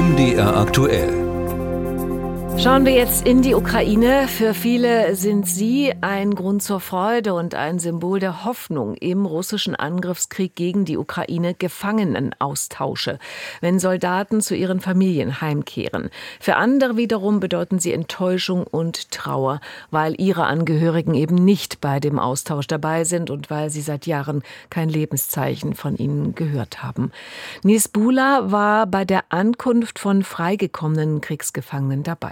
MDR aktuell. Schauen wir jetzt in die Ukraine. Für viele sind sie ein Grund zur Freude und ein Symbol der Hoffnung im russischen Angriffskrieg gegen die Ukraine Gefangenenaustausche, wenn Soldaten zu ihren Familien heimkehren. Für andere wiederum bedeuten sie Enttäuschung und Trauer, weil ihre Angehörigen eben nicht bei dem Austausch dabei sind und weil sie seit Jahren kein Lebenszeichen von ihnen gehört haben. Nils Bula war bei der Ankunft von freigekommenen Kriegsgefangenen dabei.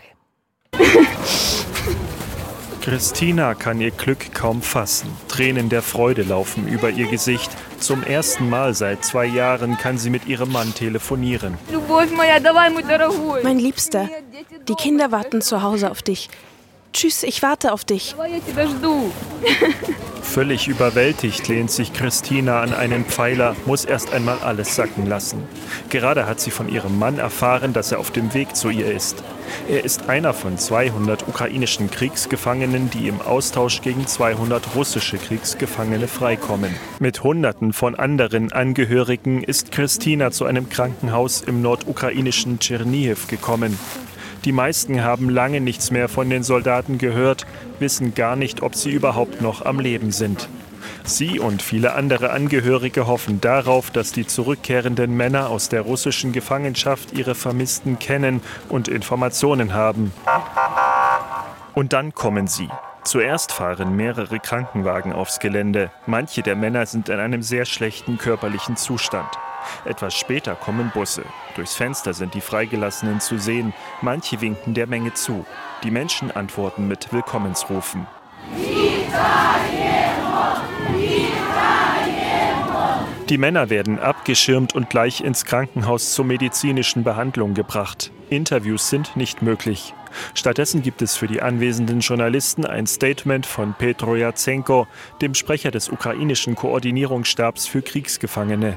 Christina kann ihr Glück kaum fassen. Tränen der Freude laufen über ihr Gesicht. Zum ersten Mal seit 2 Jahren kann sie mit ihrem Mann telefonieren. Mein Liebster, die Kinder warten zu Hause auf dich. Tschüss, ich warte auf dich. Völlig überwältigt lehnt sich Christina an einen Pfeiler, muss erst einmal alles sacken lassen. Gerade hat sie von ihrem Mann erfahren, dass er auf dem Weg zu ihr ist. Er ist einer von 200 ukrainischen Kriegsgefangenen, die im Austausch gegen 200 russische Kriegsgefangene freikommen. Mit Hunderten von anderen Angehörigen ist Christina zu einem Krankenhaus im nordukrainischen Tschernihiw gekommen. Die meisten haben lange nichts mehr von den Soldaten gehört, wissen gar nicht, ob sie überhaupt noch am Leben sind. Sie und viele andere Angehörige hoffen darauf, dass die zurückkehrenden Männer aus der russischen Gefangenschaft ihre Vermissten kennen und Informationen haben. Und dann kommen sie. Zuerst fahren mehrere Krankenwagen aufs Gelände. Manche der Männer sind in einem sehr schlechten körperlichen Zustand. Etwas später kommen Busse. Durchs Fenster sind die Freigelassenen zu sehen. Manche winken der Menge zu. Die Menschen antworten mit Willkommensrufen. Die Männer werden abgeschirmt und gleich ins Krankenhaus zur medizinischen Behandlung gebracht. Interviews sind nicht möglich. Stattdessen gibt es für die anwesenden Journalisten ein Statement von Petro Jatsenko, dem Sprecher des ukrainischen Koordinierungsstabs für Kriegsgefangene.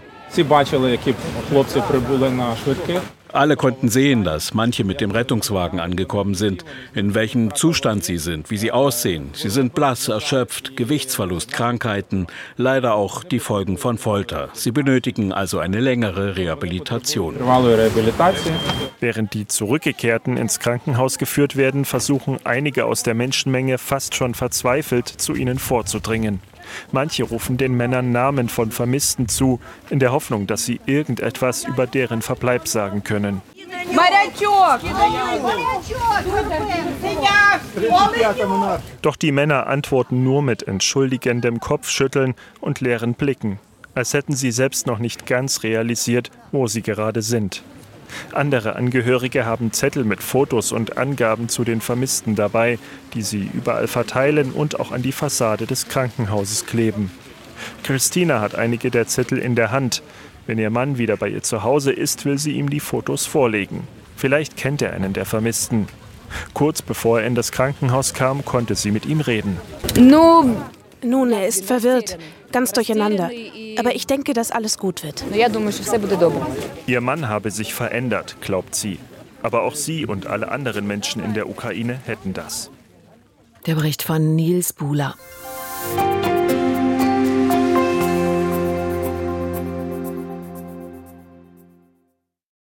Alle konnten sehen, dass manche mit dem Rettungswagen angekommen sind, in welchem Zustand sie sind, wie sie aussehen. Sie sind blass, erschöpft, Gewichtsverlust, Krankheiten, leider auch die Folgen von Folter. Sie benötigen also eine längere Rehabilitation. Während die Zurückgekehrten ins Krankenhaus geführt werden, versuchen einige aus der Menschenmenge fast schon verzweifelt, zu ihnen vorzudringen. Manche rufen den Männern Namen von Vermissten zu, in der Hoffnung, dass sie irgendetwas über deren Verbleib sagen können. Doch die Männer antworten nur mit entschuldigendem Kopfschütteln und leeren Blicken, als hätten sie selbst noch nicht ganz realisiert, wo sie gerade sind. Andere Angehörige haben Zettel mit Fotos und Angaben zu den Vermissten dabei, die sie überall verteilen und auch an die Fassade des Krankenhauses kleben. Christina hat einige der Zettel in der Hand. Wenn ihr Mann wieder bei ihr zu Hause ist, will sie ihm die Fotos vorlegen. Vielleicht kennt er einen der Vermissten. Kurz bevor er in das Krankenhaus kam, konnte sie mit ihm reden. Nun, er ist verwirrt, ganz durcheinander. Aber ich denke, dass alles gut wird. Ihr Mann habe sich verändert, glaubt sie. Aber auch sie und alle anderen Menschen in der Ukraine hätten das. Der Bericht von Nils Bula.